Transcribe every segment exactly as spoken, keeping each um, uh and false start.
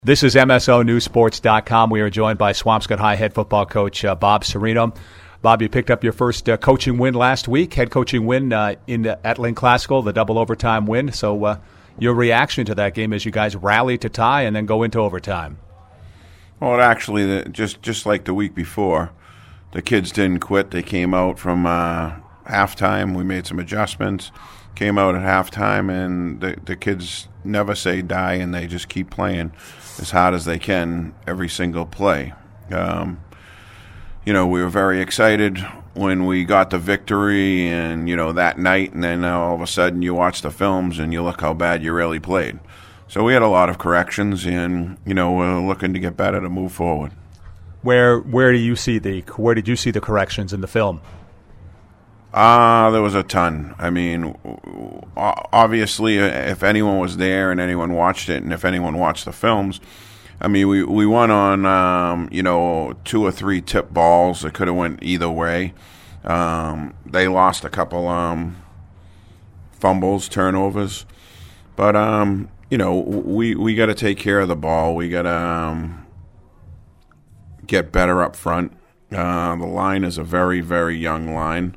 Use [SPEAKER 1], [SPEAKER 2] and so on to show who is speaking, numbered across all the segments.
[SPEAKER 1] This is M S O News Sports dot com. We are joined by Swampscott High head football coach uh, Bob Serino. Bob, you picked up your first uh, coaching win last week, head coaching win uh, in the, at Lynn Classical, the double overtime win. So uh, your reaction to that game as you guys rally to tie and then go into overtime?
[SPEAKER 2] Well, it actually, just just like the week before, the kids didn't quit. They came out from uh, halftime. We made some adjustments, came out at halftime, and the, the kids never say die, and they just keep playing as hard as they can every single play. Um, you know, we were very excited when we got the victory and, you know, that night, and then all of a sudden you watch the films and you look how bad you really played. So we had a lot of corrections, and, you know, we're looking to get better to move forward.
[SPEAKER 1] Where where do you see the where did you see the corrections in the film?
[SPEAKER 2] Ah, uh, there was a ton. I mean, obviously, if anyone was there and anyone watched it, and if anyone watched the films, I mean, we we won on um, you know two or three tip balls that could have went either way. Um, they lost a couple um, fumbles, turnovers, but um, you know we we got to take care of the ball. We got to um, get better up front. Uh, the line is a very very young line.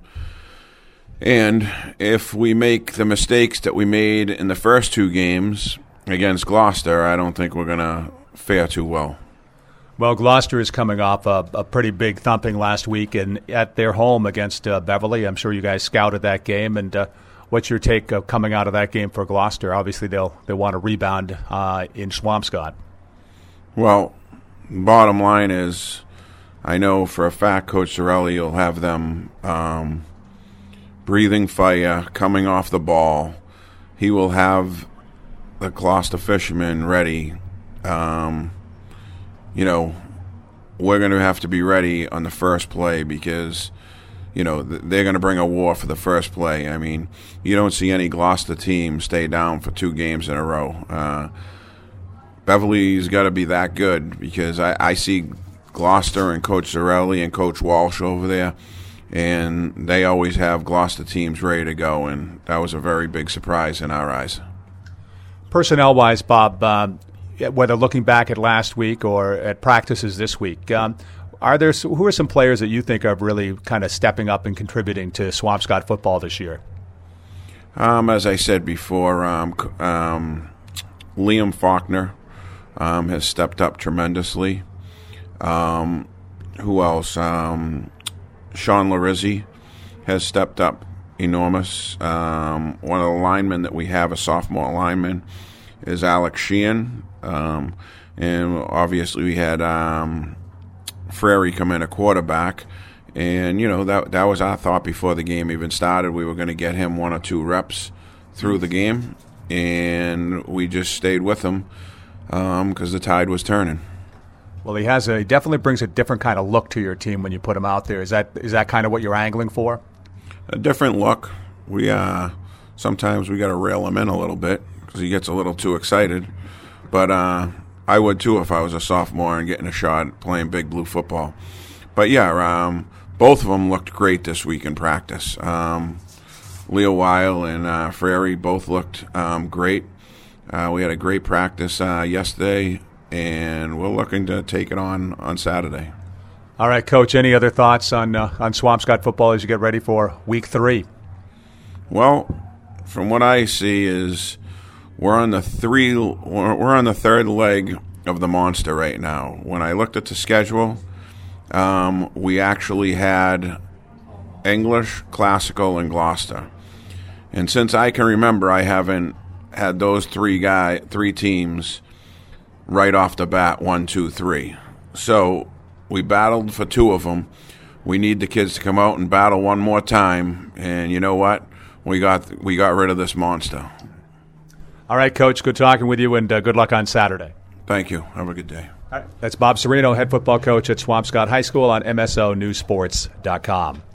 [SPEAKER 2] And if we make the mistakes that we made in the first two games against Gloucester, I don't think we're going to fare too well.
[SPEAKER 1] Well, Gloucester is coming off a, a pretty big thumping last week and at their home against uh, Beverly. I'm sure you guys scouted that game. And uh, what's your take of coming out of that game for Gloucester? Obviously, they'll they want to rebound uh, in Swampscott.
[SPEAKER 2] Well, bottom line is I know for a fact Coach Sorelli will have them um, – breathing fire, coming off the ball. He will have the Gloucester fishermen ready. Um, you know, we're going to have to be ready on the first play because, you know, they're going to bring a war for the first play. I mean, you don't see any Gloucester team stay down for two games in a row. Uh, Beverly's got to be that good because I, I see Gloucester and Coach Sorelli and Coach Walsh over there, and they always have Gloucester teams ready to go, and that was a very big surprise in our eyes.
[SPEAKER 1] Personnel-wise, Bob, um, whether looking back at last week or at practices this week, um, are there who are some players that you think are really kind of stepping up and contributing to Swampscott football this year?
[SPEAKER 2] Um, as I said before, um, um, Liam Faulkner um, has stepped up tremendously. Um, who else? Um, Sean Larizzi has stepped up enormous. Um, one of the linemen that we have, a sophomore lineman, is Alex Sheehan. Um, and obviously we had um, Frary come in a quarterback. And, you know, that that was our thought before the game even started. We were going to get him one or two reps through the game. And we just stayed with him because um, the tide was turning.
[SPEAKER 1] Well, he has a he definitely brings a different kind of look to your team when you put him out there. Is that is that kind of what you're angling for?
[SPEAKER 2] A different look. We uh, sometimes we got to rail him in a little bit because he gets a little too excited. But uh, I would too if I was a sophomore and getting a shot at playing big blue football. But yeah, um, both of them looked great this week in practice. Um, Leo Weil and uh, Frary both looked um, great. Uh, we had a great practice uh, yesterday. And we're looking to take it on on Saturday.
[SPEAKER 1] All right, Coach, any other thoughts on uh, on Swampscott football as you get ready for week three?
[SPEAKER 2] Well, from what I see is we're on the three we're on the third leg of the monster right now. When I looked at the schedule, um, we actually had English, Classical, and Gloucester. And since I can remember, I haven't had those three guy three teams right off the bat, one, two, three. So we battled for two of them. We need the kids to come out and battle one more time. And you know what? We got we got rid of this monster.
[SPEAKER 1] All right, Coach. Good talking with you, and uh, good luck on Saturday.
[SPEAKER 2] Thank you. Have a good day.
[SPEAKER 1] All right. That's Bob Serino, head football coach at Swampscott High School on M S O News Sports dot com.